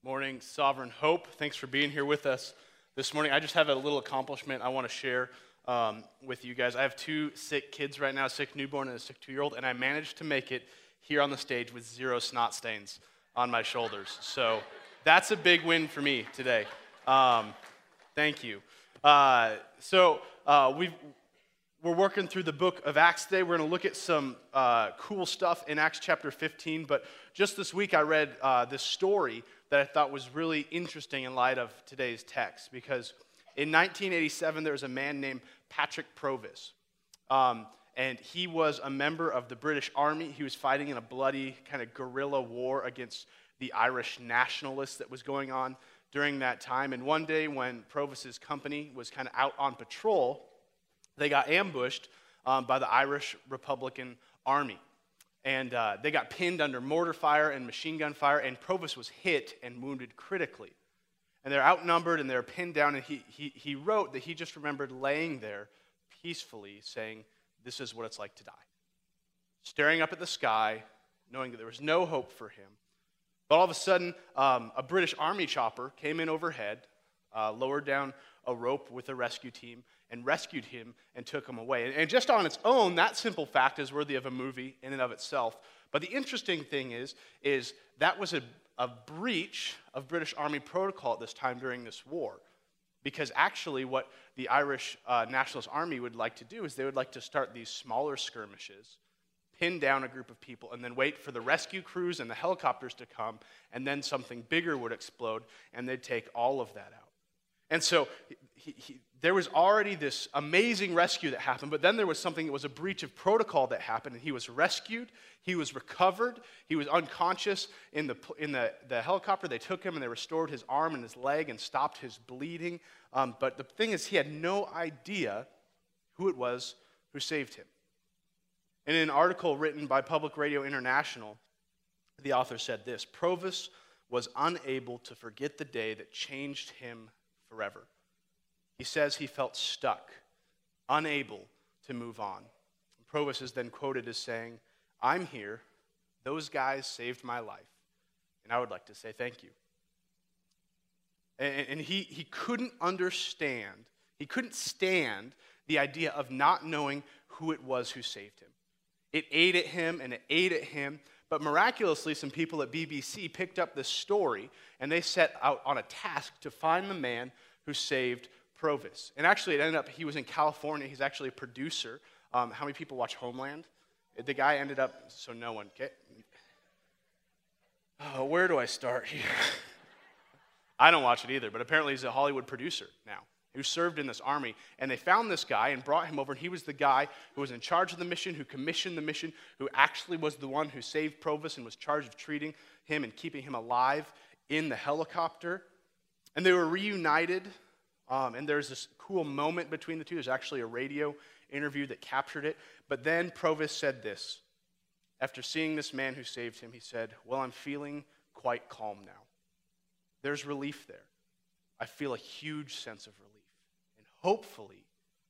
Morning, Sovereign Hope. Thanks for being here with us this morning. I just have a little accomplishment I want to share with you guys. I have two sick kids right now, a sick newborn and a sick 2-year-old, and I managed to make it here on the stage with 0 snot stains on my shoulders. So that's a big win for me today. Thank you. We're working through the book of Acts today. We're going to look at some cool stuff in Acts chapter 15, but just this week I read this story that I thought was really interesting in light of today's text, because in 1987 there was a man named Patrick Provis, and he was a member of the British Army. He was fighting in a bloody kind of guerrilla war against the Irish nationalists that was going on during that time. And one day when Provis's company was kind of out on patrol, they got ambushed by the Irish Republican Army. And they got pinned under mortar fire and machine gun fire, and Provis was hit and wounded critically. And they're outnumbered, and they're pinned down, and he wrote that he just remembered laying there peacefully saying, "This is what it's like to die." Staring up at the sky, knowing that there was no hope for him. But all of a sudden, a British Army chopper came in overhead, lowered down a rope with a rescue team, and rescued him and took him away. And just on its own, that simple fact is worthy of a movie in and of itself. But the interesting thing is that was a breach of British Army protocol at this time during this war. Because actually what the Irish Nationalist Army would like to do is they would like to start these smaller skirmishes, pin down a group of people, and then wait for the rescue crews and the helicopters to come, and then something bigger would explode, and they'd take all of that out. And so there was already this amazing rescue that happened, but then there was something that was a breach of protocol that happened, and he was rescued, he was recovered, he was unconscious in the helicopter. They took him and they restored his arm and his leg and stopped his bleeding. But the thing is, he had no idea who it was who saved him. And in an article written by Public Radio International, the author said this: Provis was unable to forget the day that changed him forever. He says he felt stuck, unable to move on. Provis is then quoted as saying, "I'm here. Those guys saved my life, and I would like to say thank you." And he couldn't understand, he couldn't stand the idea of not knowing who it was who saved him. It ate at him and it ate at him. But miraculously, some people at BBC picked up this story, and they set out on a task to find the man who saved Provis. And actually, it ended up, he was in California. He's actually a producer. How many people watch Homeland? The guy ended up, so no one, okay? Oh, where do I start here? I don't watch it either, but apparently he's a Hollywood producer now who served in this army. And they found this guy and brought him over, and he was the guy who was in charge of the mission, who commissioned the mission, who actually was the one who saved Provis and was charged of treating him and keeping him alive in the helicopter. And they were reunited, and there's this cool moment between the two. There's actually a radio interview that captured it. But then Provis said this. After seeing this man who saved him, he said, "Well, I'm feeling quite calm now. There's relief there. I feel a huge sense of relief. And hopefully,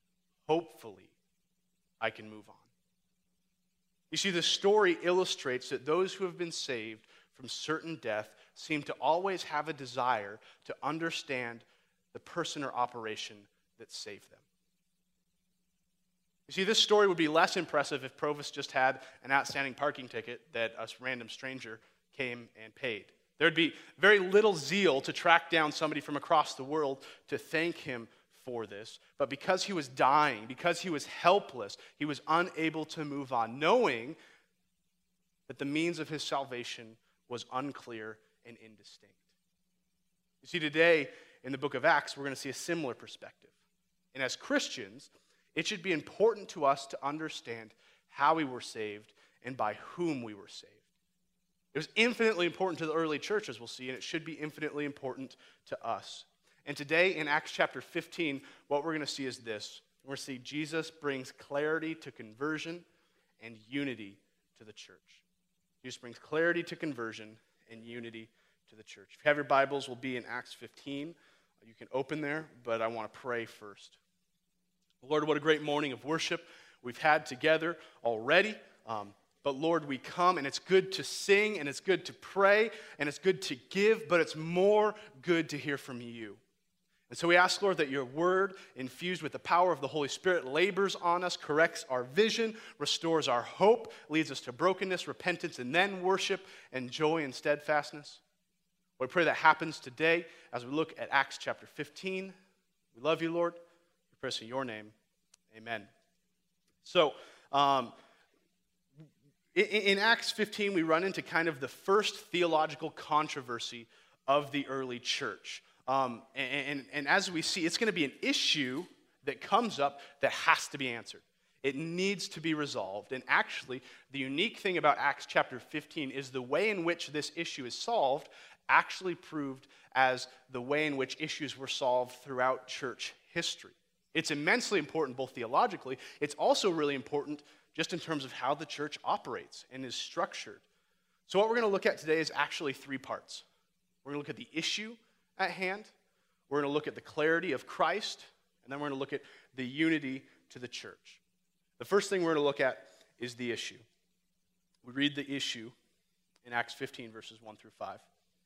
I can move on." You see, the story illustrates that those who have been saved from certain death seem to always have a desire to understand the person or operation that saved them. You see, this story would be less impressive if Provis just had an outstanding parking ticket that a random stranger came and paid. There'd be very little zeal to track down somebody from across the world to thank him for this. But because he was dying, because he was helpless, he was unable to move on, knowing that the means of his salvation was unclear and indistinct. You see, today in the book of Acts, we're going to see a similar perspective. And as Christians, it should be important to us to understand how we were saved and by whom we were saved. It was infinitely important to the early church, as we'll see, and it should be infinitely important to us. And today in Acts chapter 15, what we're going to see is this. We're going to see Jesus brings clarity to conversion and unity to the church. Jesus brings clarity to conversion and unity to the church. If you have your Bibles, we'll be in Acts 15. You can open there, but I want to pray first. Lord, what a great morning of worship we've had together already. But Lord, we come, and it's good to sing, and it's good to pray, and it's good to give, but it's more good to hear from you. And so we ask, Lord, that your word, infused with the power of the Holy Spirit, labors on us, corrects our vision, restores our hope, leads us to brokenness, repentance, and then worship and joy and steadfastness. We pray that happens today as we look at Acts chapter 15. We love you, Lord. We pray this in your name. Amen. So, in Acts 15, we run into kind of the first theological controversy of the early church. And as we see, it's going to be an issue that comes up that has to be answered. It needs to be resolved. And actually, the unique thing about Acts chapter 15 is the way in which this issue is solved actually proved as the way in which issues were solved throughout church history. It's immensely important both theologically. It's also really important just in terms of how the church operates and is structured. So what we're going to look at today is actually three parts. We're going to look at the issue at hand, we're going to look at the clarity of Christ, and then we're going to look at the unity to the church. The first thing we're going to look at is the issue. We read the issue in Acts 15, verses 1 through 5.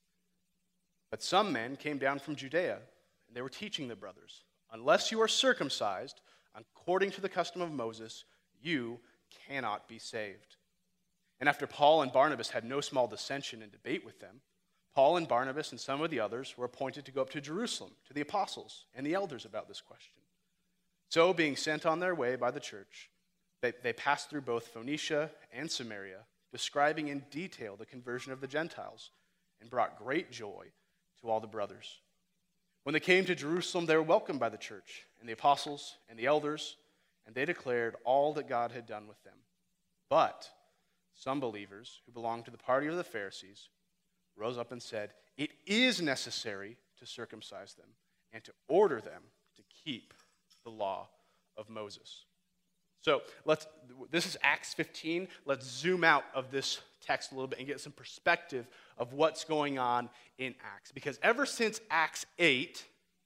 But some men came down from Judea, and they were teaching the brothers, unless you are circumcised according to the custom of Moses, you cannot be saved. And after Paul and Barnabas had no small dissension and debate with them, Paul and Barnabas and some of the others were appointed to go up to Jerusalem to the apostles and the elders about this question. So, being sent on their way by the church, they passed through both Phoenicia and Samaria, describing in detail the conversion of the Gentiles, and brought great joy to all the brothers. When they came to Jerusalem, they were welcomed by the church and the apostles and the elders, and they declared all that God had done with them. But some believers who belonged to the party of the Pharisees rose up and said, it is necessary to circumcise them and to order them to keep the law of Moses. So this is Acts 15. Let's zoom out of this text a little bit and get some perspective of what's going on in Acts. Because ever since Acts 8,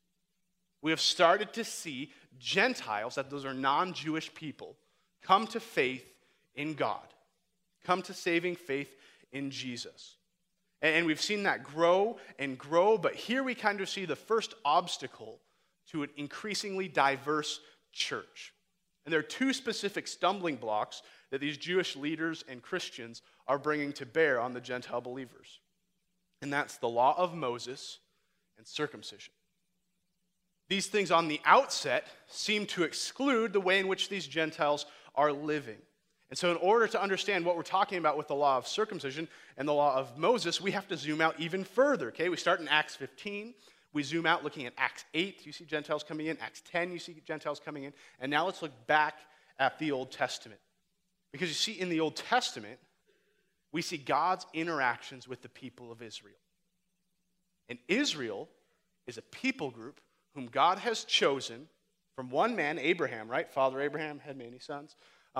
we have started to see Gentiles, that those are non-Jewish people, come to faith in God, come to saving faith in Jesus. And we've seen that grow and grow, but here we kind of see the first obstacle to an increasingly diverse church. And there are two specific stumbling blocks that these Jewish leaders and Christians are bringing to bear on the Gentile believers. And that's the law of Moses and circumcision. These things on the outset seem to exclude the way in which these Gentiles are living. And so in order to understand what we're talking about with the law of circumcision and the law of Moses, we have to zoom out even further, okay? We start in Acts 15. We zoom out looking at Acts 8. You see Gentiles coming in. Acts 10, you see Gentiles coming in. And now let's look back at the Old Testament. Because you see, in the Old Testament, we see God's interactions with the people of Israel. And Israel is a people group whom God has chosen from one man, Abraham, right? Father Abraham had many sons.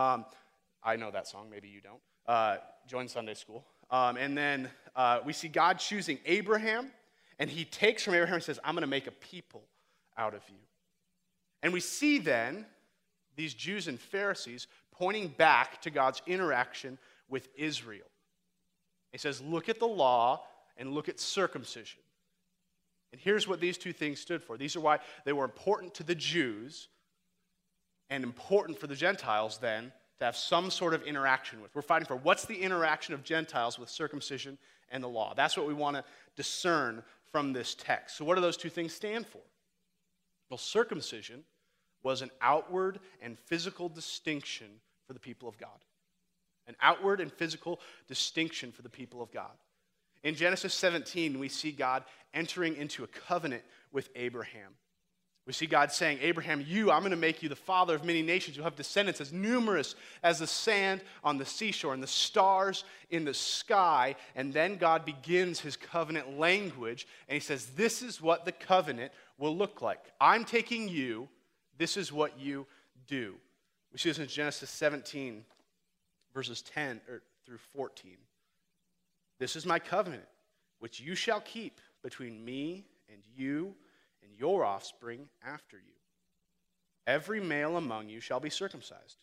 I know that song, maybe you don't. Join Sunday school. And then we see God choosing Abraham, and he takes from Abraham and says, I'm going to make a people out of you. And we see then these Jews and Pharisees pointing back to God's interaction with Israel. He says, look at the law and look at circumcision. And here's what these two things stood for. These are why they were important to the Jews and important for the Gentiles then to have some sort of interaction with. We're fighting for what's the interaction of Gentiles with circumcision and the law. That's what we want to discern from this text. So what do those two things stand for? Well, circumcision was an outward and physical distinction for the people of God. An outward and physical distinction for the people of God. In Genesis 17, we see God entering into a covenant with Abraham. We see God saying, Abraham, I'm going to make you the father of many nations. You'll have descendants as numerous as the sand on the seashore and the stars in the sky. And then God begins his covenant language, and he says, this is what the covenant will look like. I'm taking you. This is what you do. We see this in Genesis 17, verses 10 through 14. This is my covenant, which you shall keep between me and you and your offspring after you. Every male among you shall be circumcised,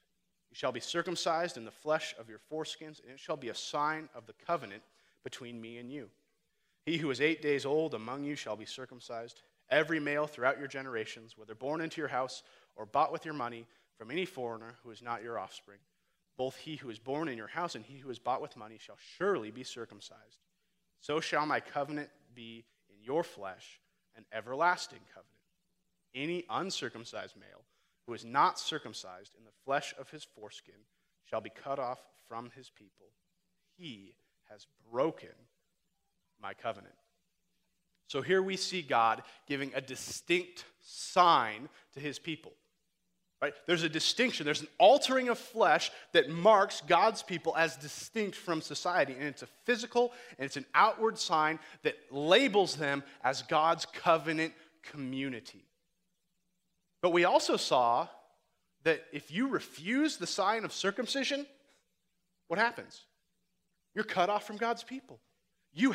You shall be circumcised in the flesh of your foreskins, and it shall be a sign of the covenant between me and you. He who is 8 days old among you shall be circumcised. Every male throughout your generations, whether born into your house or bought with your money from any foreigner who is not your offspring, both he who is born in your house and he who is bought with money shall surely be circumcised. So shall my covenant be in your flesh, an everlasting covenant. Any uncircumcised male who is not circumcised in the flesh of his foreskin shall be cut off from his people. He has broken my covenant. So here we see God giving a distinct sign to his people. Right? There's a distinction. There's an altering of flesh that marks God's people as distinct from society. And it's a physical and it's an outward sign that labels them as God's covenant community. But we also saw that if you refuse the sign of circumcision, what happens? You're cut off from God's people. You've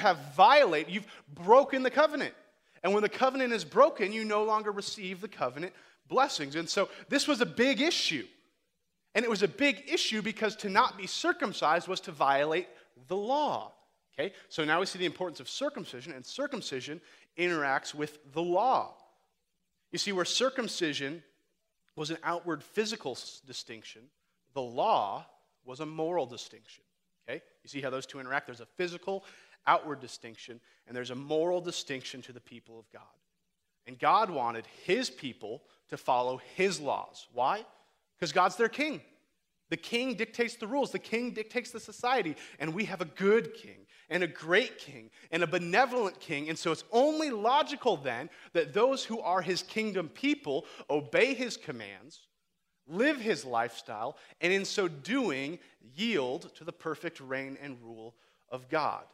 broken the covenant. And when the covenant is broken, you no longer receive the covenant blessings. And so this was a big issue. And it was a big issue because to not be circumcised was to violate the law. Okay? So now we see the importance of circumcision, and circumcision interacts with the law. You see, where circumcision was an outward physical distinction, the law was a moral distinction. Okay? You see how those two interact? There's a physical, outward distinction, and there's a moral distinction to the people of God. And God wanted his people to follow his laws. Why? Because God's their king. The king dictates the rules. The king dictates the society. And we have a good king and a great king and a benevolent king. And so it's only logical then that those who are his kingdom people obey his commands, live his lifestyle, and in so doing, yield to the perfect reign and rule of God.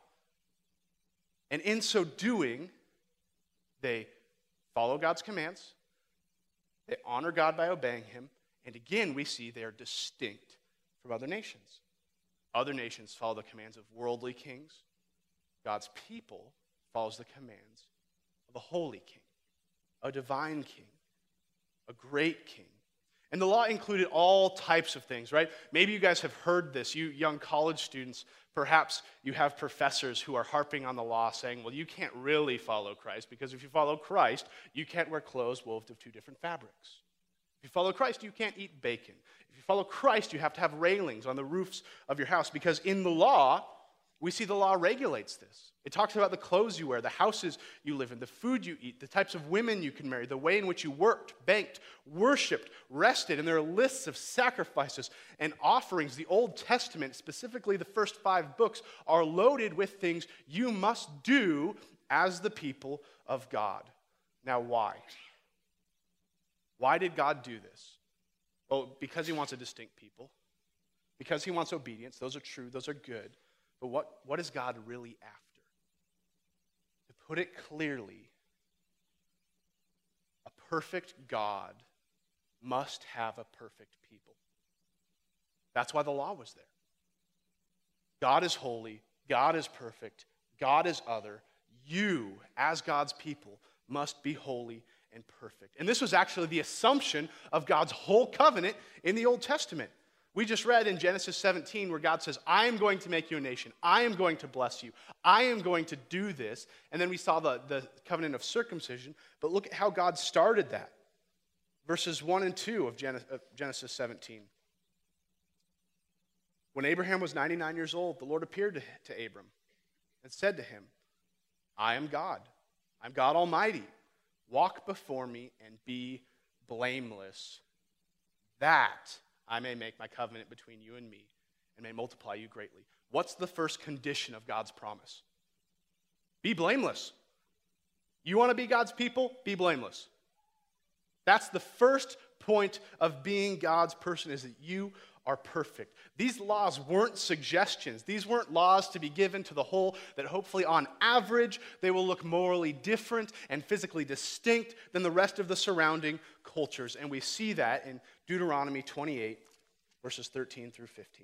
And in so doing, they follow God's commands, they honor God by obeying him, and again, we see they are distinct from other nations. Other nations follow the commands of worldly kings. God's people follows the commands of a holy king, a divine king, a great king. And the law included all types of things, right? Maybe you guys have heard this. You young college students, perhaps you have professors who are harping on the law saying, well, you can't really follow Christ because if you follow Christ, you can't wear clothes woven of two different fabrics. If you follow Christ, you can't eat bacon. If you follow Christ, you have to have railings on the roofs of your house because in the law, we see the law regulates this. It talks about the clothes you wear, the houses you live in, the food you eat, the types of women you can marry, the way in which you worked, banked, worshiped, rested, and there are lists of sacrifices and offerings. The Old Testament, specifically the first 5 books, are loaded with things you must do as the people of God. Now, why? Why did God do this? Well, because he wants a distinct people, because he wants obedience. Those are true, those are good. But what is God really after? To put it clearly, a perfect God must have a perfect people. That's why the law was there. God is holy, God is perfect, God is other. You, as God's people, must be holy and perfect. And this was actually the assumption of God's whole covenant in the Old Testament. We just read in Genesis 17 where God says, I am going to make you a nation. I am going to bless you. I am going to do this. And then we saw the covenant of circumcision. But look at how God started that. Verses 1 and 2 of Genesis 17. When Abraham was 99 years old, the Lord appeared to Abram and said to him, I am God. I'm God Almighty. Walk before me and be blameless, that I may make my covenant between you and me and may multiply you greatly. What's the first condition of God's promise? Be blameless. You want to be God's people? Be blameless. That's the first point of being God's person, is that you are perfect. These laws weren't suggestions. These weren't laws to be given to the whole that hopefully on average they will look morally different and physically distinct than the rest of the surrounding cultures. And we see that in Deuteronomy 28, verses 13 through 15.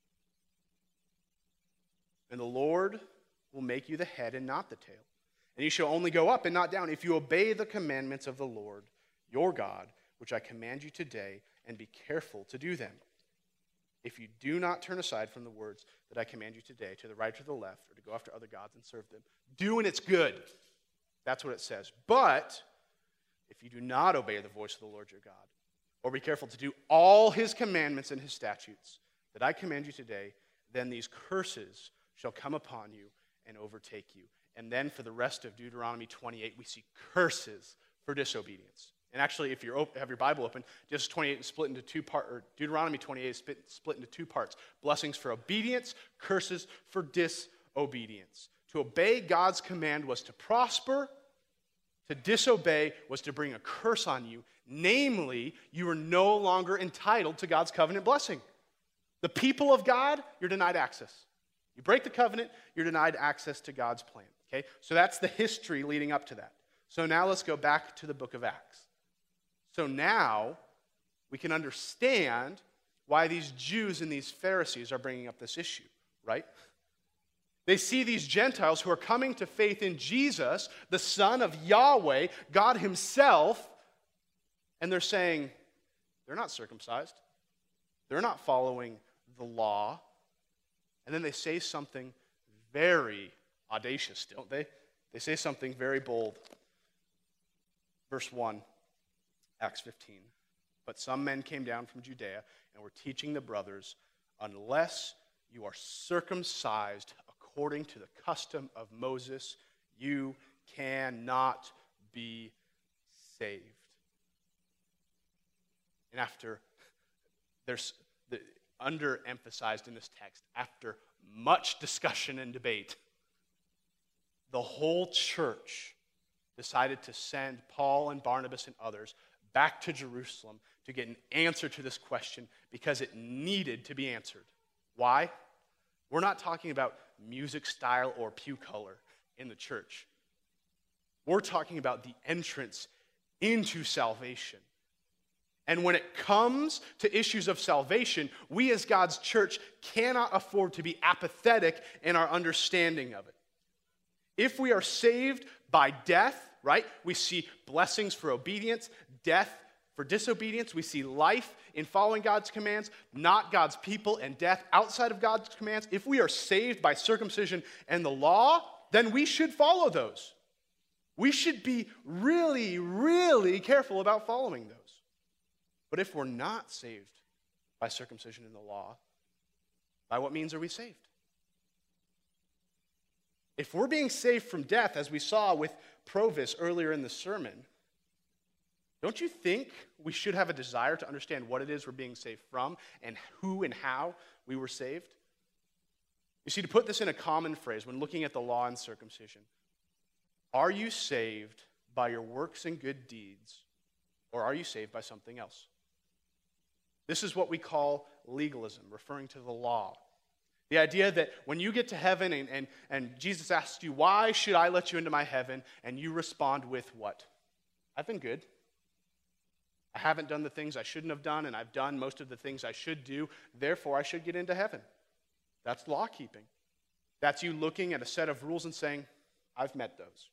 And the Lord will make you the head and not the tail. And you shall only go up and not down if you obey the commandments of the Lord, your God, which I command you today, and be careful to do them. if you do not turn aside from the words that I command you today, to the right or to the left, or to go after other gods and serve them. Do and it's good. That's what it says. But if you do not obey the voice of the Lord your God, or be careful to do all his commandments and his statutes that I command you today, then these curses shall come upon you and overtake you. And then for the rest of Deuteronomy 28, we see curses for disobedience. And actually, if you have your Bible open, Genesis 28 is split into two parts, or Deuteronomy 28 is split into two parts. Blessings for obedience, curses for disobedience. To obey God's command was to prosper. To disobey was to bring a curse on you. Namely, you are no longer entitled to God's covenant blessing. The people of God, you're denied access. You break the covenant, you're denied access to God's plan. Okay? So that's the history leading up to that. So now let's go back to the book of Acts. So now we can understand why these Jews and these Pharisees are bringing up this issue, right? They see these Gentiles who are coming to faith in Jesus, the Son of Yahweh, God himself, and they're saying, they're not circumcised. They're not following the law. And then they say something very audacious, don't they? They say something very bold. Verse 1, Acts 15. But some men came down from Judea and were teaching the brothers, unless you are circumcised according to the custom of Moses, you cannot be saved. And after, there's underemphasized in this text, after much discussion and debate, the whole church decided to send Paul and Barnabas and others back to Jerusalem to get an answer to this question because it needed to be answered. Why? We're not talking about music style or pew color in the church. We're talking about the entrance into salvation. And when it comes to issues of salvation, we as God's church cannot afford to be apathetic in our understanding of it. If we are saved by death, right, we see blessings for obedience, death for disobedience. We see life in following God's commands, not God's people, and death outside of God's commands. If we are saved by circumcision and the law, then we should follow those. We should be really, really careful about following those. But if we're not saved by circumcision and the law, by what means are we saved? If we're being saved from death, as we saw with Provis earlier in the sermon, don't you think we should have a desire to understand what it is we're being saved from and who and how we were saved? You see, to put this in a common phrase, when looking at the law and circumcision, are you saved by your works and good deeds, or are you saved by something else? This is what we call legalism, referring to the law. The idea that when you get to heaven and Jesus asks you, why should I let you into my heaven? And you respond with what? I've been good. I haven't done the things I shouldn't have done, and I've done most of the things I should do. Therefore, I should get into heaven. That's law keeping. That's you looking at a set of rules and saying, I've met those.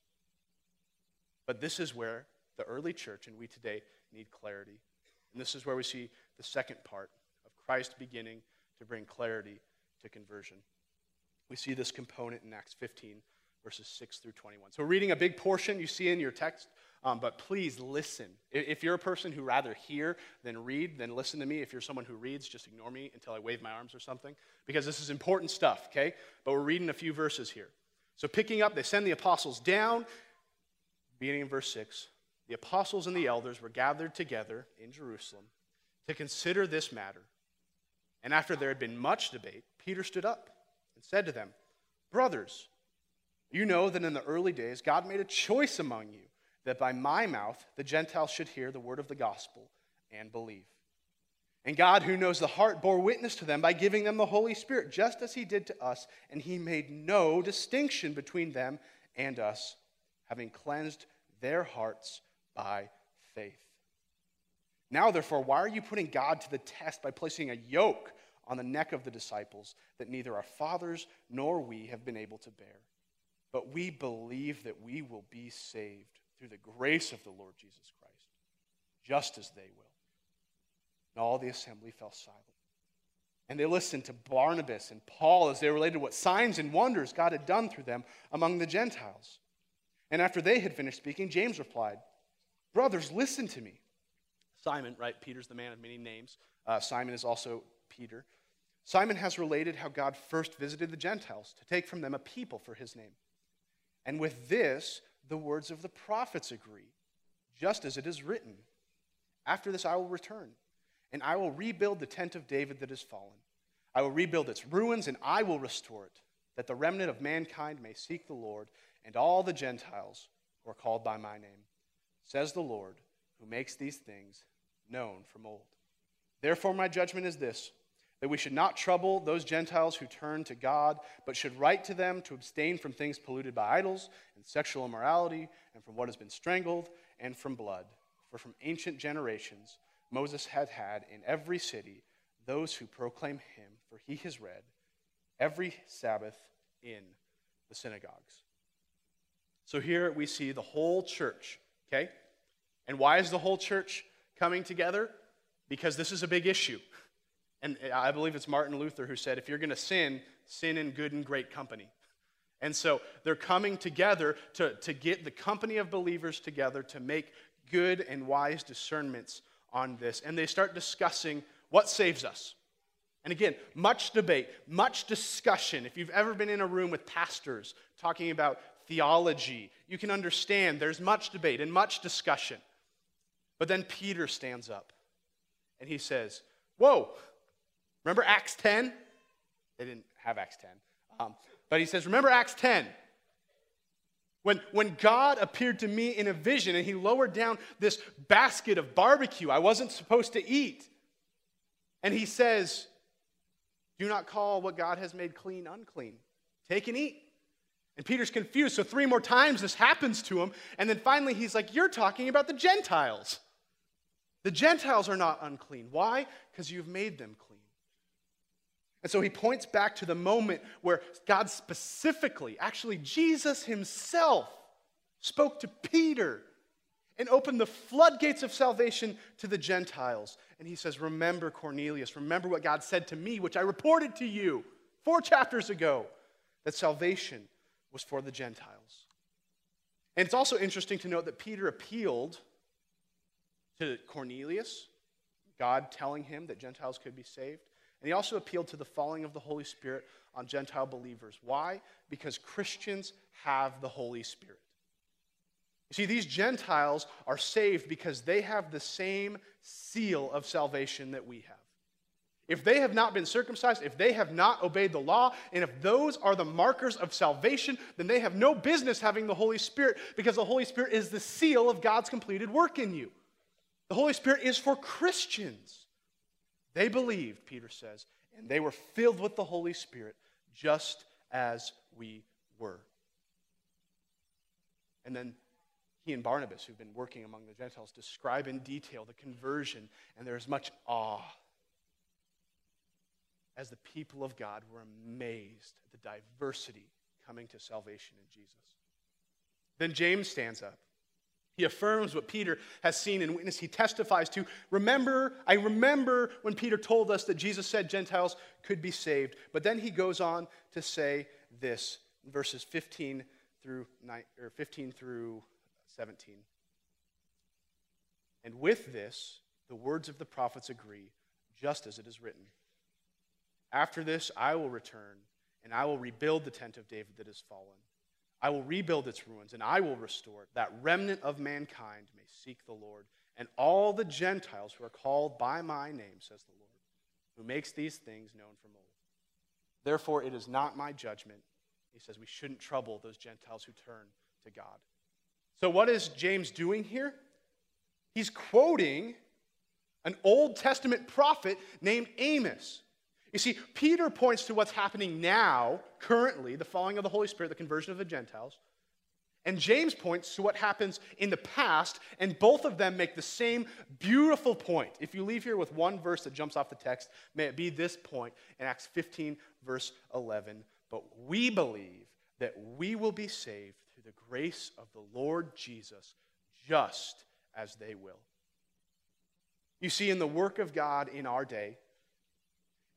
But this is where the early church and we today need clarity. And this is where we see the second part of Christ beginning to bring clarity to conversion. We see this component in Acts 15, verses 6 through 21. So we're reading a big portion you see in your text, but please listen. If you're a person who rather hear than read, then listen to me. If you're someone who reads, just ignore me until I wave my arms or something, because this is important stuff, okay? But we're reading a few verses here. So picking up, they send the apostles down, beginning in verse 6. The apostles and the elders were gathered together in Jerusalem to consider this matter. And after there had been much debate, Peter stood up and said to them, brothers, you know that in the early days God made a choice among you that by my mouth the Gentiles should hear the word of the gospel and believe. And God, who knows the heart, bore witness to them by giving them the Holy Spirit, just as he did to us, and he made no distinction between them and us, having cleansed their hearts by faith. Now, therefore, why are you putting God to the test by placing a yoke on the neck of the disciples that neither our fathers nor we have been able to bear? But we believe that we will be saved through the grace of the Lord Jesus Christ, just as they will. And all the assembly fell silent. And they listened to Barnabas and Paul as they related what signs and wonders God had done through them among the Gentiles. And after they had finished speaking, James replied, "Brothers, listen to me." Simon, right? Peter's the man of many names. Simon is also Peter. Simon has related how God first visited the Gentiles to take from them a people for his name. And with this, the words of the prophets agree, just as it is written, "After this I will return, and I will rebuild the tent of David that is fallen. I will rebuild its ruins, and I will restore it, that the remnant of mankind may seek the Lord, and all the Gentiles who are called by my name, says the Lord, who makes these things known from old. Therefore my judgment is this, that we should not trouble those Gentiles who turn to God, but should write to them to abstain from things polluted by idols and sexual immorality, and from what has been strangled, and from blood. For from ancient generations Moses had in every city those who proclaim him, for he has read every Sabbath in the synagogues." So here we see the whole church, okay? And why is the whole church coming together? Because this is a big issue. And I believe it's Martin Luther who said, if you're going to sin, sin in good and great company. And so they're coming together to get the company of believers together to make good and wise discernments on this. And they start discussing what saves us. And again, much debate, much discussion. If you've ever been in a room with pastors talking about theology, you can understand there's much debate and much discussion. But then Peter stands up and he says, whoa, remember Acts 10? They didn't have Acts 10. But he says, remember Acts 10? When God appeared to me in a vision and he lowered down this basket of barbecue I wasn't supposed to eat. And he says, do not call what God has made clean unclean. Take and eat. And Peter's confused. So 3 more times this happens to him. And then finally he's like, you're talking about the Gentiles. The Gentiles are not unclean. Why? Because you've made them clean. And so he points back to the moment where God specifically, actually Jesus himself, spoke to Peter and opened the floodgates of salvation to the Gentiles. And he says, remember Cornelius, remember what God said to me, which I reported to you 4 chapters ago, that salvation was for the Gentiles. And it's also interesting to note that Peter appealed to Cornelius, God telling him that Gentiles could be saved. And he also appealed to the falling of the Holy Spirit on Gentile believers. Why? Because Christians have the Holy Spirit. You see, these Gentiles are saved because they have the same seal of salvation that we have. If they have not been circumcised, if they have not obeyed the law, and if those are the markers of salvation, then they have no business having the Holy Spirit, because the Holy Spirit is the seal of God's completed work in you. The Holy Spirit is for Christians. They believed, Peter says, and they were filled with the Holy Spirit just as we were. And then he and Barnabas, who've been working among the Gentiles, describe in detail the conversion, and there is much awe as the people of God were amazed at the diversity coming to salvation in Jesus. Then James stands up. He affirms what Peter has seen and witnessed. He testifies to, I remember when Peter told us that Jesus said Gentiles could be saved. But then he goes on to say this in verses 15 through 17. And with this, the words of the prophets agree, just as it is written. After this, I will return, and I will rebuild the tent of David that has fallen. I will rebuild its ruins, and I will restore it, that remnant of mankind may seek the Lord, and all the Gentiles who are called by my name, says the Lord, who makes these things known from old. Therefore, it is not my judgment. He says we shouldn't trouble those Gentiles who turn to God. So what is James doing here? He's quoting an Old Testament prophet named Amos. You see, Peter points to what's happening now, currently, the falling of the Holy Spirit, the conversion of the Gentiles. And James points to what happens in the past, and both of them make the same beautiful point. If you leave here with one verse that jumps off the text, may it be this point in Acts 15, verse 11. But we believe that we will be saved through the grace of the Lord Jesus, just as they will. You see, in the work of God in our day,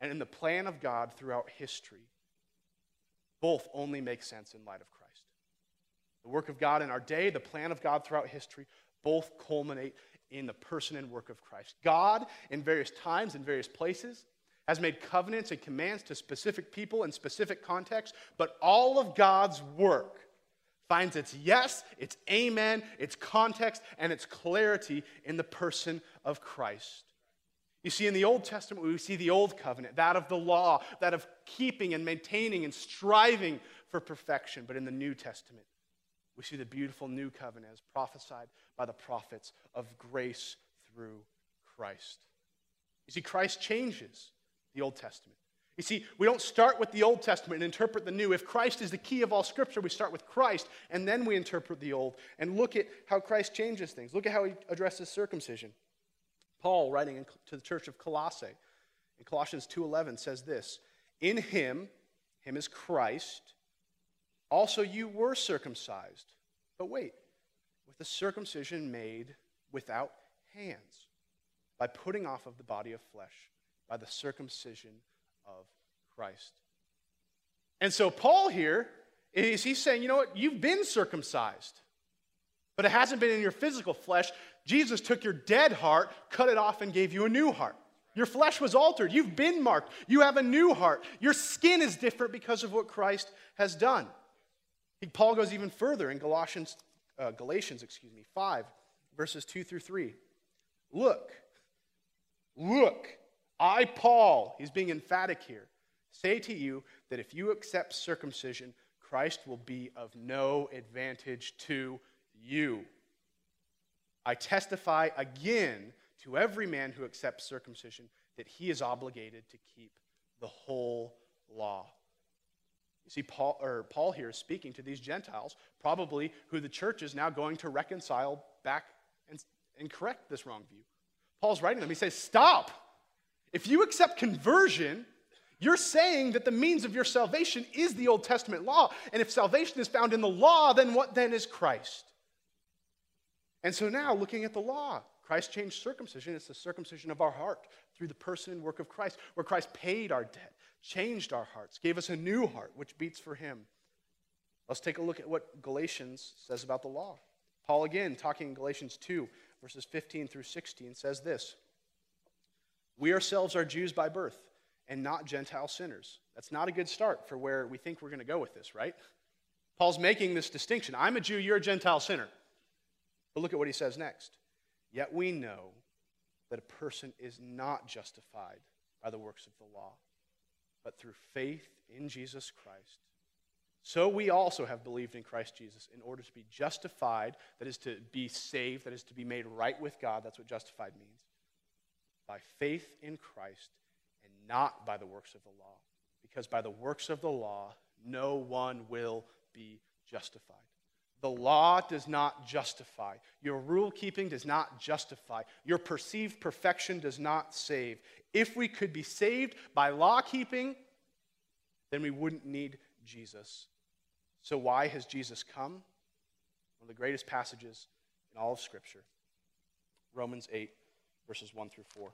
and in the plan of God throughout history, both only make sense in light of Christ. The work of God in our day, the plan of God throughout history, both culminate in the person and work of Christ. God, in various times and various places, has made covenants and commands to specific people in specific contexts, but all of God's work finds its yes, its amen, its context, and its clarity in the person of Christ. You see, in the Old Testament, we see the Old Covenant, that of the law, that of keeping and maintaining and striving for perfection. But in the New Testament, we see the beautiful New Covenant as prophesied by the prophets of grace through Christ. You see, Christ changes the Old Testament. You see, we don't start with the Old Testament and interpret the New. If Christ is the key of all Scripture, we start with Christ, and then we interpret the Old. And look at how Christ changes things. Look at how he addresses circumcision. Paul, writing to the church of Colossae, in Colossians 2:11, says this, "In him is Christ, also you were circumcised." But wait, with the circumcision made without hands, by putting off of the body of flesh, by the circumcision of Christ. And so Paul here, he's saying, you know what, you've been circumcised, but it hasn't been in your physical flesh. Jesus took your dead heart, cut it off, and gave you a new heart. Your flesh was altered. You've been marked. You have a new heart. Your skin is different because of what Christ has done. Paul goes even further in Galatians 5, verses 2 through 3. Look, I, Paul, he's being emphatic here, say to you that if you accept circumcision, Christ will be of no advantage to you. I testify again to every man who accepts circumcision that he is obligated to keep the whole law. You see, Paul here is speaking to these Gentiles, probably who the church is now going to reconcile back and correct this wrong view. Paul's writing them. He says, stop. If you accept conversion, you're saying that the means of your salvation is the Old Testament law. And if salvation is found in the law, then what then is Christ? And so now, looking at the law, Christ changed circumcision. It's the circumcision of our heart through the person and work of Christ, where Christ paid our debt, changed our hearts, gave us a new heart, which beats for him. Let's take a look at what Galatians says about the law. Paul, again, talking in Galatians 2, verses 15 through 16, says this, "We ourselves are Jews by birth, and not Gentile sinners." That's not a good start for where we think we're going to go with this, right? Paul's making this distinction. I'm a Jew, you're a Gentile sinner. But look at what he says next. "Yet we know that a person is not justified by the works of the law, but through faith in Jesus Christ. So we also have believed in Christ Jesus in order to be justified," that is to be saved, that is to be made right with God, that's what justified means, "by faith in Christ and not by the works of the law. Because by the works of the law, no one will be justified." The law does not justify. Your rule keeping does not justify. Your perceived perfection does not save. If we could be saved by law keeping, then we wouldn't need Jesus. So why has Jesus come? One of the greatest passages in all of Scripture. Romans 8, verses 1 through 4.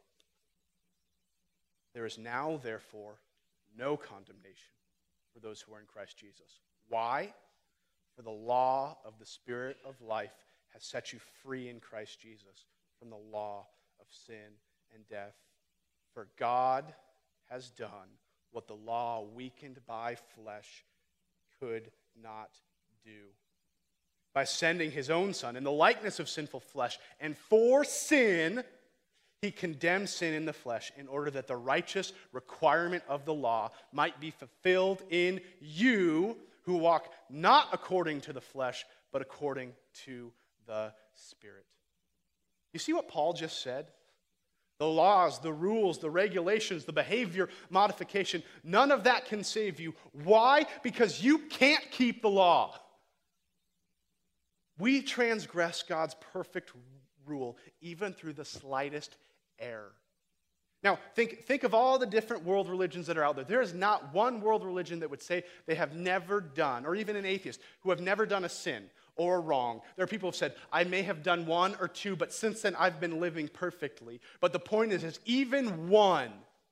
"There is now, therefore, no condemnation for those who are in Christ Jesus." Why? "For the law of the Spirit of life has set you free in Christ Jesus from the law of sin and death. For God has done what the law, weakened by flesh, could not do. By sending his own Son in the likeness of sinful flesh, and for sin, he condemned sin in the flesh in order that the righteous requirement of the law might be fulfilled in you who walk not according to the flesh, but according to the Spirit." You see what Paul just said? The laws, the rules, the regulations, the behavior modification, none of that can save you. Why? Because you can't keep the law. We transgress God's perfect rule even through the slightest error. Now, think of all the different world religions that are out there. There is not one world religion that would say they have never done, or even an atheist, who have never done a sin or a wrong. There are people who have said, I may have done one or two, but since then I've been living perfectly. But the point is even one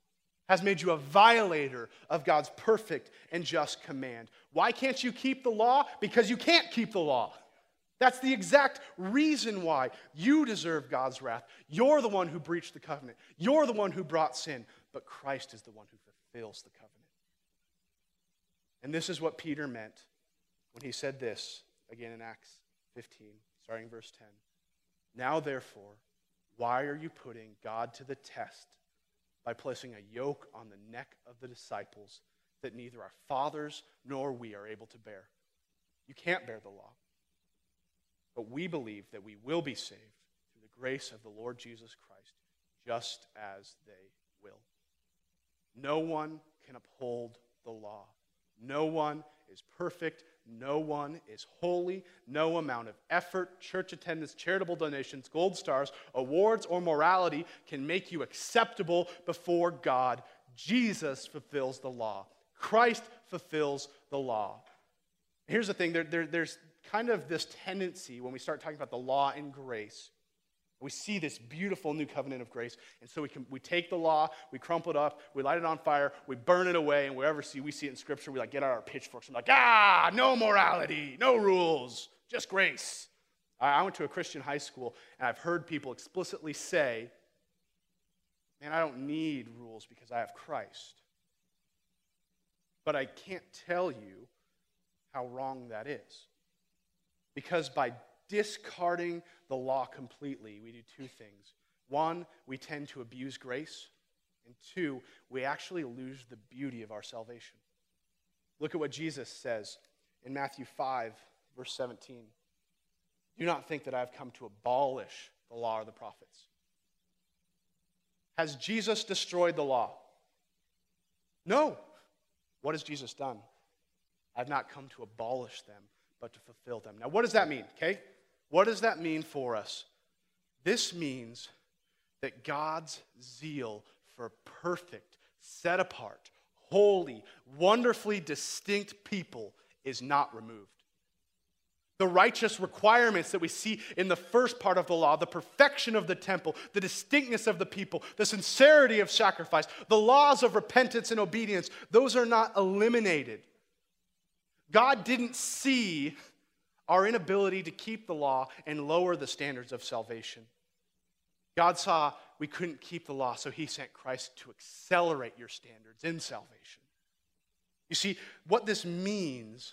has made you a violator of God's perfect and just command. Why can't you keep the law? Because you can't keep the law. That's the exact reason why you deserve God's wrath. You're the one who breached the covenant. You're the one who brought sin. But Christ is the one who fulfills the covenant. And this is what Peter meant when he said this, again in Acts 15, starting verse 10. Now therefore, why are you putting God to the test by placing a yoke on the neck of the disciples that neither our fathers nor we are able to bear? You can't bear the law. But we believe that we will be saved through the grace of the Lord Jesus Christ, just as they will. No one can uphold the law. No one is perfect. No one is holy. No amount of effort, church attendance, charitable donations, gold stars, awards, or morality can make you acceptable before God. Jesus fulfills the law. Christ fulfills the law. Here's the thing. There's kind of this tendency when we start talking about the law and grace. We see this beautiful new covenant of grace, and so we take the law, we crumple it up, we light it on fire, we burn it away, and wherever we see it in Scripture, we get out our pitchforks. We're like, no morality, no rules, just grace. I went to a Christian high school, and I've heard people explicitly say, man, I don't need rules because I have Christ. But I can't tell you how wrong that is. Because by discarding the law completely, we do two things. One, we tend to abuse grace. And two, we actually lose the beauty of our salvation. Look at what Jesus says in Matthew 5, verse 17. Do not think that I have come to abolish the law or the prophets. Has Jesus destroyed the law? No. What has Jesus done? I have not come to abolish them, but to fulfill them. Now, what does that mean, okay? What does that mean for us? This means that God's zeal for perfect, set apart, holy, wonderfully distinct people is not removed. The righteous requirements that we see in the first part of the law, the perfection of the temple, the distinctness of the people, the sincerity of sacrifice, the laws of repentance and obedience, those are not eliminated. God didn't see our inability to keep the law and lower the standards of salvation. God saw we couldn't keep the law, so he sent Christ to accelerate your standards in salvation. You see, what this means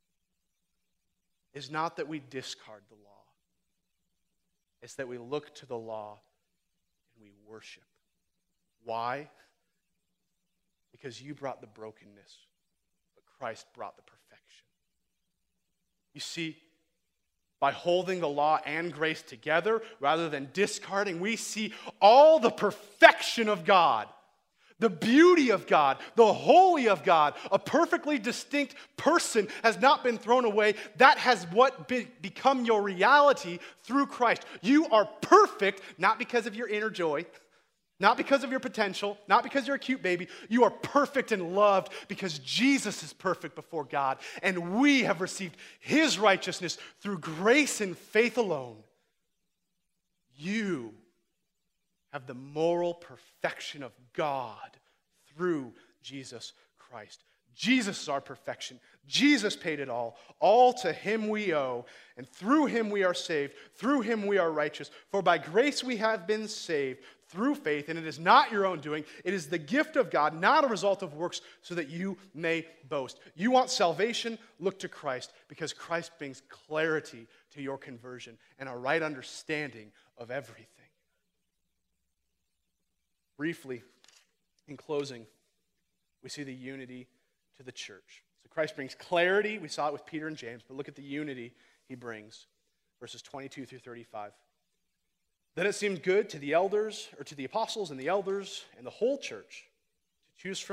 is not that we discard the law. It's that we look to the law and we worship. Why? Because you brought the brokenness, but Christ brought the perfection. You see, by holding the law and grace together rather than discarding, we see all the perfection of God, the beauty of God, the holy of God. A perfectly distinct person has not been thrown away. That has become your reality through Christ. You are perfect, not because of your inner joy, not because of your potential, not because you're a cute baby. You are perfect and loved because Jesus is perfect before God. And we have received his righteousness through grace and faith alone. You have the moral perfection of God through Jesus Christ. Jesus is our perfection. Jesus paid it all. All to him we owe. And through him we are saved. Through him we are righteous. For by grace we have been saved through faith, and it is not your own doing. It is the gift of God, not a result of works, so that you may boast. You want salvation? Look to Christ, because Christ brings clarity to your conversion and a right understanding of everything. Briefly, in closing, we see the unity to the church. So Christ brings clarity. We saw it with Peter and James, but look at the unity he brings. Verses 22 through 35. Then it seemed good to the elders, or to the apostles and the elders and the whole church, to choose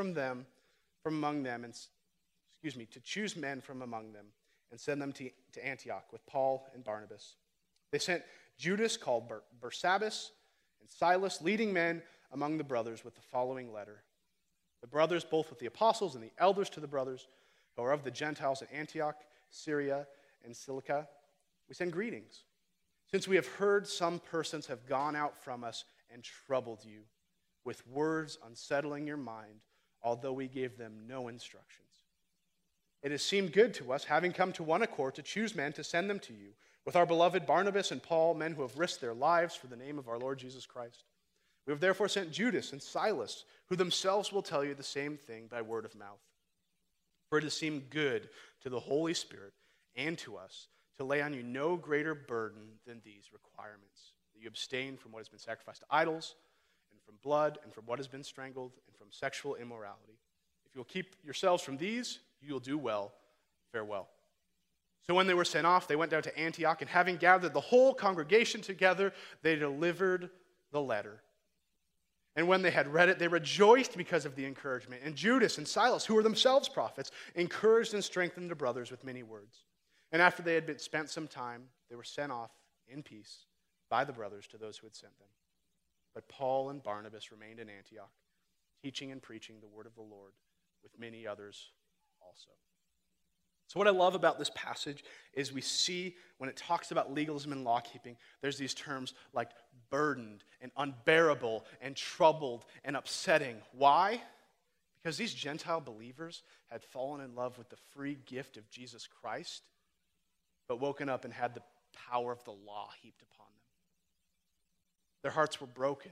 men from among them and send them to Antioch with Paul and Barnabas. They sent Judas, called Barsabbas, and Silas, leading men among the brothers, with the following letter. The brothers, both with the apostles and the elders to the brothers, who are of the Gentiles at Antioch, Syria, and Cilicia, we send greetings. Since we have heard some persons have gone out from us and troubled you, with words unsettling your mind, although we gave them no instructions. It has seemed good to us, having come to one accord, to choose men to send them to you, with our beloved Barnabas and Paul, men who have risked their lives for the name of our Lord Jesus Christ. We have therefore sent Judas and Silas, who themselves will tell you the same thing by word of mouth. For it has seemed good to the Holy Spirit and to us to lay on you no greater burden than these requirements, that you abstain from what has been sacrificed to idols, and from blood, and from what has been strangled, and from sexual immorality. If you will keep yourselves from these, you will do well. Farewell. So when they were sent off, they went down to Antioch, and having gathered the whole congregation together, they delivered the letter. And when they had read it, they rejoiced because of the encouragement. And Judas and Silas, who were themselves prophets, encouraged and strengthened the brothers with many words. And after they had spent some time, they were sent off in peace by the brothers to those who had sent them. But Paul and Barnabas remained in Antioch, teaching and preaching the word of the Lord with many others also. So what I love about this passage is we see when it talks about legalism and law-keeping, there's these terms like burdened and unbearable and troubled and upsetting. Why? Because these Gentile believers had fallen in love with the free gift of Jesus Christ, but woken up and had the power of the law heaped upon them. Their hearts were broken.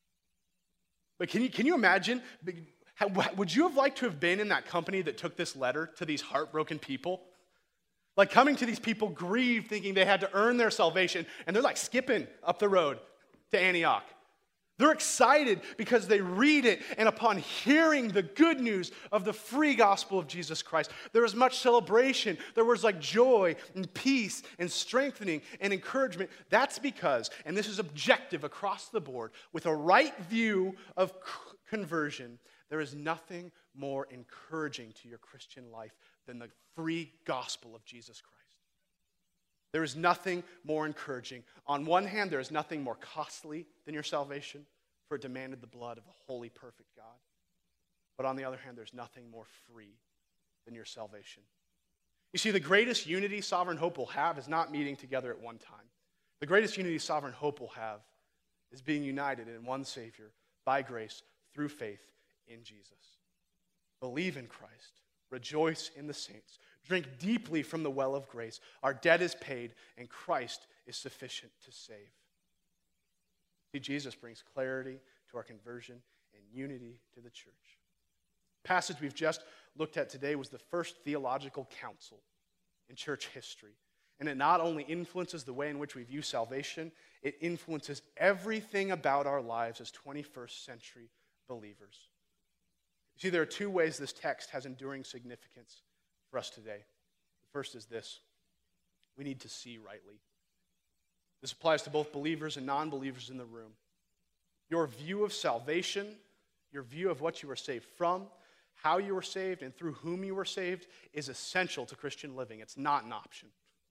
But can you imagine, would you have liked to have been in that company that took this letter to these heartbroken people? Like coming to these people grieved, thinking they had to earn their salvation, and they're like skipping up the road to Antioch. They're excited because they read it, and upon hearing the good news of the free gospel of Jesus Christ, there was much celebration. There was like joy and peace and strengthening and encouragement. That's because, and this is objective across the board, with a right view of conversion, there is nothing more encouraging to your Christian life than the free gospel of Jesus Christ. There is nothing more encouraging. On one hand, there is nothing more costly than your salvation, for it demanded the blood of a holy, perfect God. But on the other hand, there's nothing more free than your salvation. You see, the greatest unity Sovereign Hope will have is not meeting together at one time. The greatest unity Sovereign Hope will have is being united in one Savior, by grace, through faith in Jesus. Believe in Christ. Rejoice in the saints. Drink deeply from the well of grace. Our debt is paid, and Christ is sufficient to save. See, Jesus brings clarity to our conversion and unity to the church. The passage we've just looked at today was the first theological council in church history. And it not only influences the way in which we view salvation, it influences everything about our lives as 21st century believers. You see, there are two ways this text has enduring significance for us today. The first is this: we need to see rightly. This applies to both believers and non-believers in the room. Your view of salvation, your view of what you were saved from, how you were saved, and through whom you were saved is essential to Christian living. It's not an option.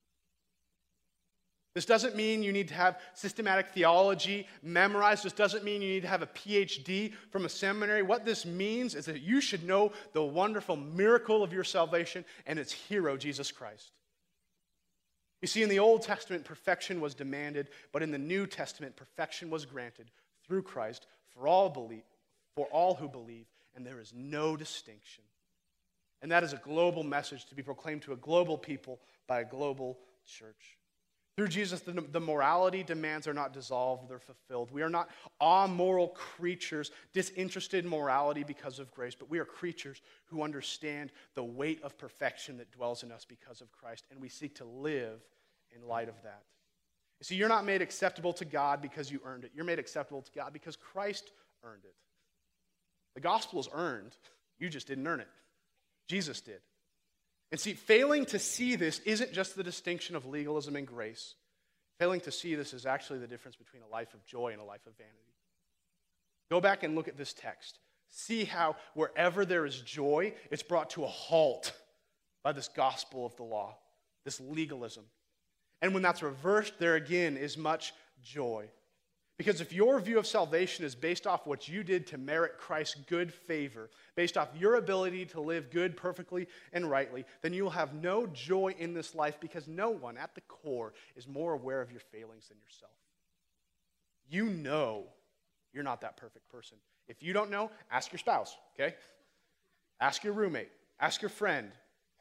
This doesn't mean you need to have systematic theology memorized. This doesn't mean you need to have a PhD from a seminary. What this means is that you should know the wonderful miracle of your salvation and its hero, Jesus Christ. You see, in the Old Testament, perfection was demanded, but in the New Testament, perfection was granted through Christ for all who believe, and there is no distinction. And that is a global message to be proclaimed to a global people by a global church. Through Jesus, the morality demands are not dissolved, they're fulfilled. We are not amoral creatures, disinterested in morality because of grace, but we are creatures who understand the weight of perfection that dwells in us because of Christ, and we seek to live in light of that. You see, you're not made acceptable to God because you earned it. You're made acceptable to God because Christ earned it. The gospel is earned. You just didn't earn it. Jesus did. And see, failing to see this isn't just the distinction of legalism and grace. Failing to see this is actually the difference between a life of joy and a life of vanity. Go back and look at this text. See how wherever there is joy, it's brought to a halt by this gospel of the law, this legalism. And when that's reversed, there again is much joy. Because if your view of salvation is based off what you did to merit Christ's good favor, based off your ability to live good, perfectly, and rightly, then you will have no joy in this life because no one at the core is more aware of your failings than yourself. You know You're not that perfect person. If you don't know, ask your spouse, okay? Ask your roommate. Ask your friend.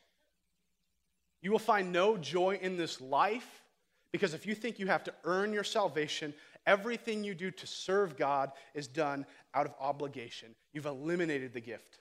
You will find no joy in this life because if you think you have to earn your salvation, everything you do to serve God is done out of obligation. You've eliminated the gift.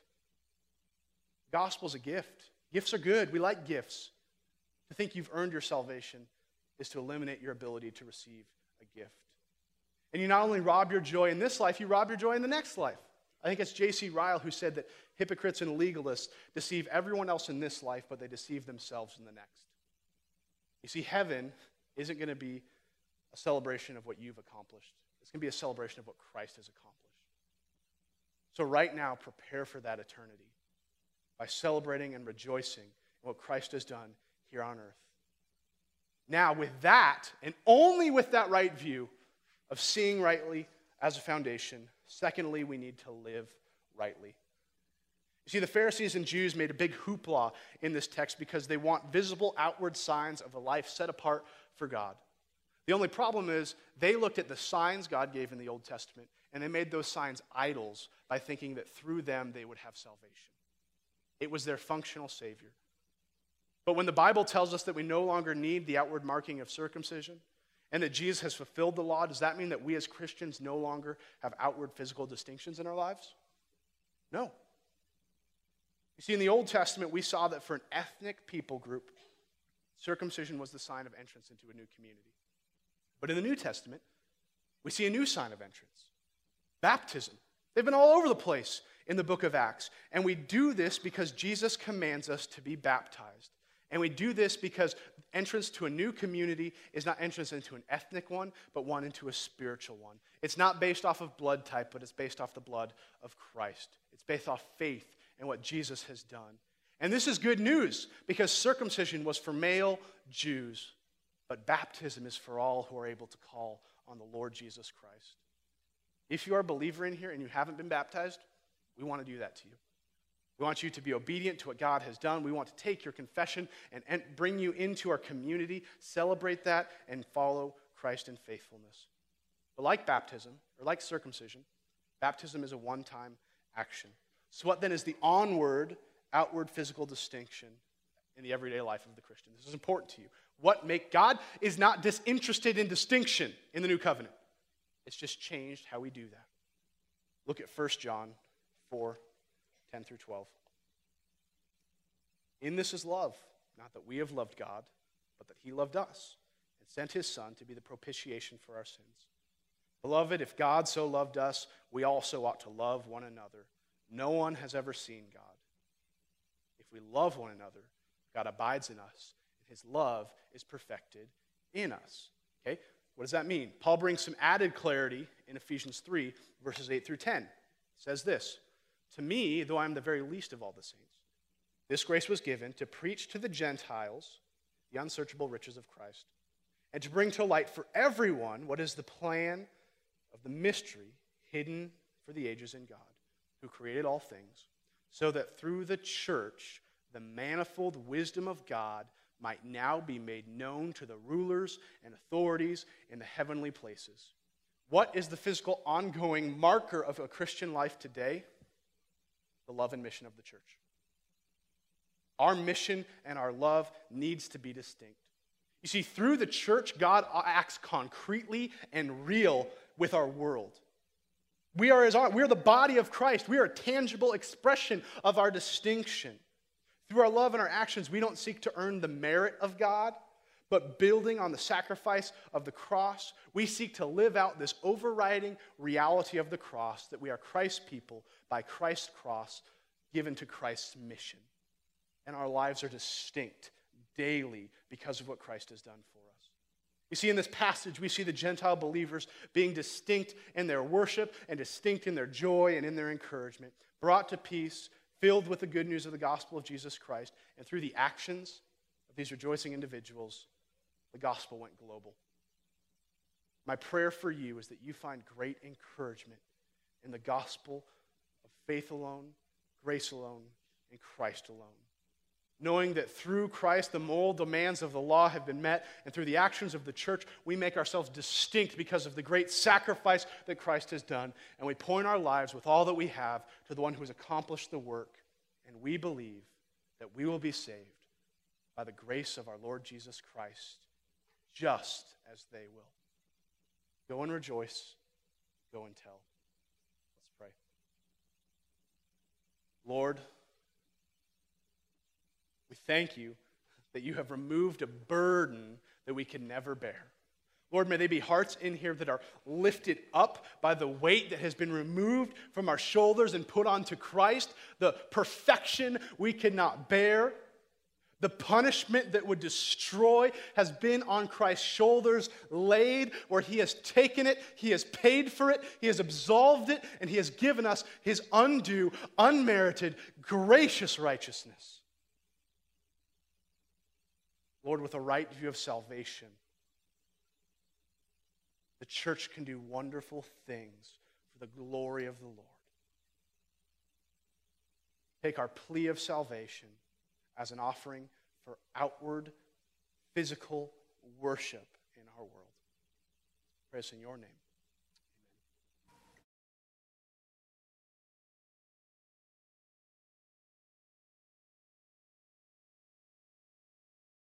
The gospel's a gift. Gifts are good. We like gifts. To think you've earned your salvation is to eliminate your ability to receive a gift. And you not only rob your joy in this life, you rob your joy in the next life. I think it's J.C. Ryle who said that hypocrites and legalists deceive everyone else in this life, but they deceive themselves in the next. You see, heaven isn't going to be a celebration of what you've accomplished. It's going to be a celebration of what Christ has accomplished. So right now, prepare for that eternity by celebrating and rejoicing in what Christ has done here on earth. Now, with that, and only with that right view of seeing rightly as a foundation, secondly, we need to live rightly. You see, the Pharisees and Jews made a big hoopla in this text because they want visible outward signs of a life set apart for God. The only problem is they looked at the signs God gave in the Old Testament and they made those signs idols by thinking that through them they would have salvation. It was their functional Savior. But when the Bible tells us that we no longer need the outward marking of circumcision and that Jesus has fulfilled the law, does that mean that we as Christians no longer have outward physical distinctions in our lives? No. You see, in the Old Testament, we saw that for an ethnic people group, circumcision was the sign of entrance into a new community. But in the New Testament, we see a new sign of entrance, baptism. They've been all over the place in the book of Acts. And we do this because Jesus commands us to be baptized. And we do this because entrance to a new community is not entrance into an ethnic one, but one into a spiritual one. It's not based off of blood type, but it's based off the blood of Christ. It's based off faith in what Jesus has done. And this is good news because circumcision was for male Jews, but baptism is for all who are able to call on the Lord Jesus Christ. If you are a believer in here and you haven't been baptized, we want to do that to you. We want you to be obedient to what God has done. We want to take your confession and bring you into our community, celebrate that, and follow Christ in faithfulness. But like baptism, or like circumcision, baptism is a one-time action. So what then is the onward, outward physical distinction in the everyday life of the Christian? This is important to you. God is not disinterested in distinction in the new covenant. It's just changed how we do that. Look at 1 John 4, 10 through 12. In this is love, not that we have loved God, but that he loved us and sent his Son to be the propitiation for our sins. Beloved, if God so loved us, we also ought to love one another. No one has ever seen God. If we love one another, God abides in us, and his love is perfected in us. Okay? What does that mean? Paul brings some added clarity in Ephesians 3, verses 8 through 10. It says this, "To me, though I am the very least of all the saints, this grace was given to preach to the Gentiles the unsearchable riches of Christ, and to bring to light for everyone what is the plan of the mystery hidden for the ages in God, who created all things, so that through the church the manifold wisdom of God might now be made known to the rulers and authorities in the heavenly places." What is the physical ongoing marker of a Christian life today? The love and mission of the church. Our mission and our love needs to be distinct. You see, through the church, God acts concretely and real with our world. We are the body of Christ. We are a tangible expression of our distinction. Through our love and our actions, we don't seek to earn the merit of God, but building on the sacrifice of the cross, we seek to live out this overriding reality of the cross, that we are Christ's people by Christ's cross, given to Christ's mission. And our lives are distinct daily because of what Christ has done for us. You see, in this passage, we see the Gentile believers being distinct in their worship and distinct in their joy and in their encouragement, brought to peace, filled with the good news of the gospel of Jesus Christ, and through the actions of these rejoicing individuals, the gospel went global. My prayer for you is that you find great encouragement in the gospel of faith alone, grace alone, and Christ alone. knowing that through Christ the moral demands of the law have been met, and through the actions of the church we make ourselves distinct because of the great sacrifice that Christ has done, and we point our lives with all that we have to the one who has accomplished the work, and we believe that we will be saved by the grace of our Lord Jesus Christ, just as they will. Go and rejoice. Go and tell. Let's pray. Lord, we thank you that you have removed a burden that we can never bear. Lord, may they be hearts in here that are lifted up by the weight that has been removed from our shoulders and put onto Christ, the perfection we cannot bear. The punishment that would destroy has been on Christ's shoulders laid, where he has taken it, he has paid for it, he has absolved it, and he has given us his undue, unmerited, gracious righteousness. Lord, with a right view of salvation, the church can do wonderful things for the glory of the Lord. Take our plea of salvation as an offering for outward, physical worship in our world. Praise in your name.